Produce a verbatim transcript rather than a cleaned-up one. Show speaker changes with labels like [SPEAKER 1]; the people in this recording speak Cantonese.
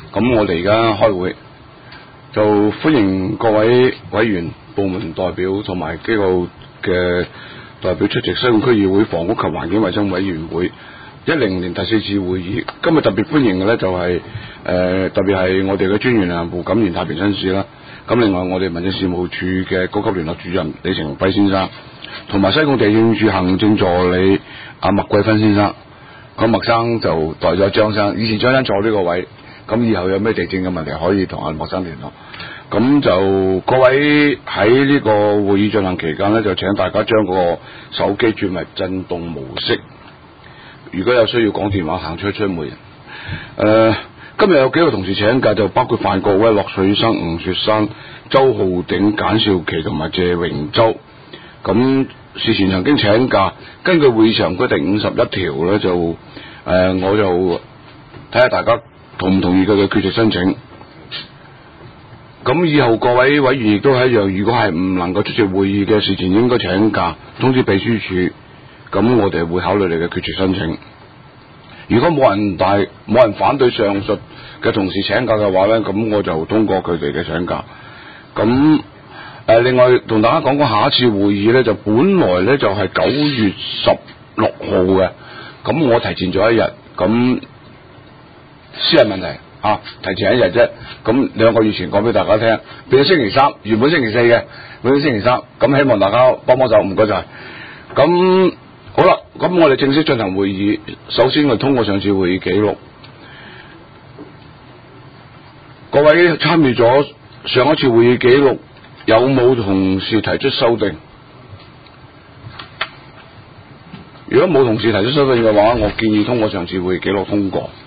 [SPEAKER 1] 咁我哋而家開會，就歡迎各位委員、部門代表同埋機構嘅代表出席西貢區議會房屋及環境衛生委員會一零年第四次會議。今日特別歡迎嘅咧就係、是、誒、呃、特別係我哋嘅專員啊胡錦賢太平紳士啦。咁另外我哋民政事務處嘅高級聯絡主任李成輝先生，同埋西貢地政處行政助理阿麥桂芬先生。咁麥生就代咗張生，以前張生坐呢個位，咁以後有咩地政嘅問題可以同阿麥生聯絡。咁就各位喺呢個會議進行期間呢，就請大家將個手機轉為震動模式。如果有需要講電話，行出出門。誒、呃，今日有幾個同事請假，就包括范國威、駱水生、吳雪山、周浩鼎、簡少琪同埋謝榮洲。咁事前曾經請假，根據會議常規第五十一條咧，就誒、呃、我就睇下大家同唔同意佢嘅缺席申請。咁以後各位委員亦都係一樣，如果係唔能夠出席會議嘅，事前應該請假通知秘書處，咁我哋會考慮你嘅缺席申請。如果冇人大冇人反對上述嘅同事請假嘅話咧，咁我就通過佢哋嘅請假。咁誒、呃，另外同大家講講下一次會議咧，就本來咧就係九月十六號嘅，咁我提前咗一日，咁私人問題。啊，提前一日啫，咁兩個月前講俾大家聽，變咗星期三，原本星期四嘅，變咗星期三，咁希望大家幫幫手，唔該晒。咁好啦，咁我哋正式進行會議，首先我哋通過上次會議記錄，各位參與咗上一次會議記錄，有冇同事提出修訂？如果冇同事提出修訂嘅話，我建議通過上次會議記錄通過。